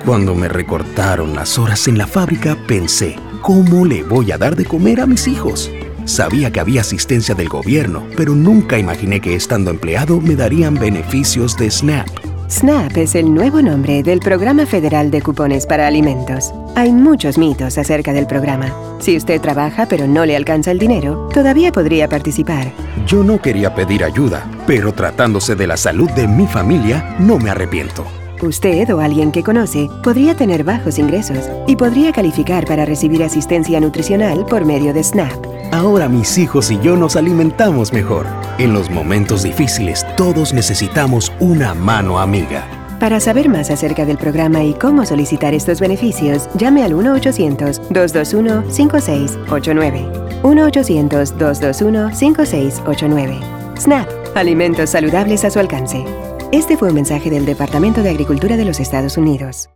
Cuando me recortaron las horas en la fábrica, pensé, ¿cómo le voy a dar de comer a mis hijos? Sabía que había asistencia del gobierno, pero nunca imaginé que estando empleado me darían beneficios de SNAP. SNAP es el nuevo nombre del Programa Federal de Cupones para Alimentos. Hay muchos mitos acerca del programa. Si usted trabaja pero no le alcanza el dinero, todavía podría participar. Yo no quería pedir ayuda, pero tratándose de la salud de mi familia, no me arrepiento. Usted o alguien que conoce podría tener bajos ingresos y podría calificar para recibir asistencia nutricional por medio de SNAP. Ahora mis hijos y yo nos alimentamos mejor. En los momentos difíciles, todos necesitamos una mano amiga. Para saber más acerca del programa y cómo solicitar estos beneficios, llame al 1-800-221-5689. 1-800-221-5689. SNAP, alimentos saludables a su alcance. Este fue un mensaje del Departamento de Agricultura de los Estados Unidos.